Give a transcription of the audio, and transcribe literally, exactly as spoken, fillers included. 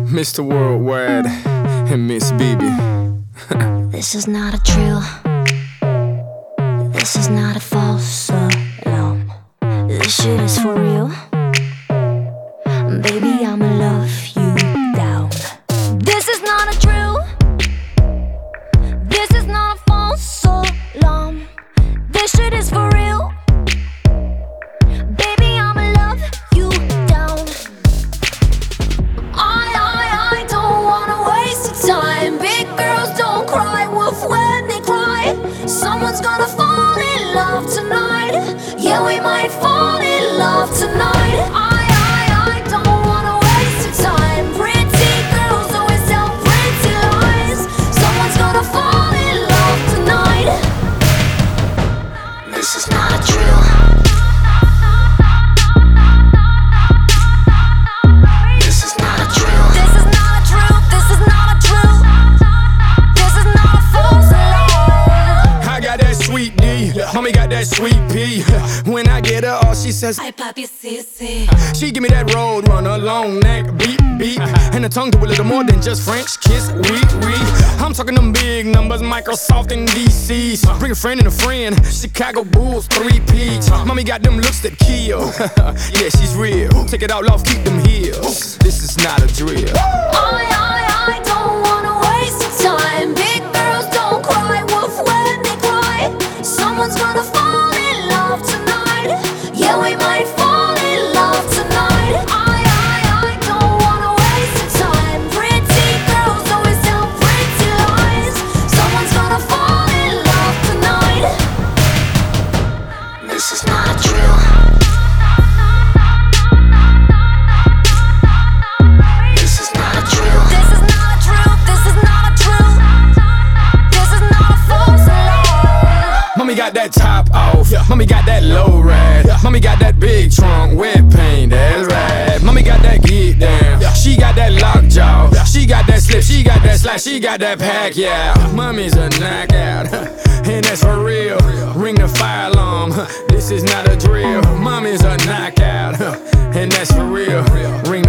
Mister Worldwide and Miss Bibi. This is not a drill. This is not a false alarm. This shit is for real. Baby, I'ma love you down. This is not a drill. This is not a false alarm. This shit is for real. Baby, I'ma love you down. I, I, I don't wanna waste your time. Big girls don't cry wolf when they cry. Someone's gonna fall in love tonight. Yeah, we might fall in love tonight. I, I, I don't wanna waste your time. Pretty girls always tell pretty lies. Someone's gonna fall in love tonight. This is not a drill. This is not a drill. This is not a drill. This is not a drill. This is not a false alarm. I got that sweet D, mommy got that sweet P. When I get her, all she says, Ay, papi, sí, sí. she give me that road runner, long neck, beat, beat. And the tongue do a little more than just French kiss, we, we. I'm talking them big numbers, Microsoft and D Cs. Bring a friend and a friend, Chicago Bulls, three peats. Mommy got them looks that kill. Yeah, she's real. Take it all off, keep them heels. This is not a drill. I, I, I don't wanna waste your time. Big girls don't cry wolf when they cry. Someone's gonna fall in love tonight. Yeah, we might fall in love tonight. I, I, I don't wanna waste your time. Pretty girls always tell pretty lies. Someone's gonna fall in love tonight. This is not a drill. This is not a drill. This is not a drill. This is not a drill. This is not a false alarm. Mommy got that top off, mommy got that low ride. Mommy got that big trunk, wet paint, that's right. Mommy got that get down, she got that lockjaw. She got that slip, she got that slide, she got that pack, yeah. Mommy's a knockout, and that's for real. Ring the fire alarm, this is not a drill. Mommy's a knockout, and that's for real. Ring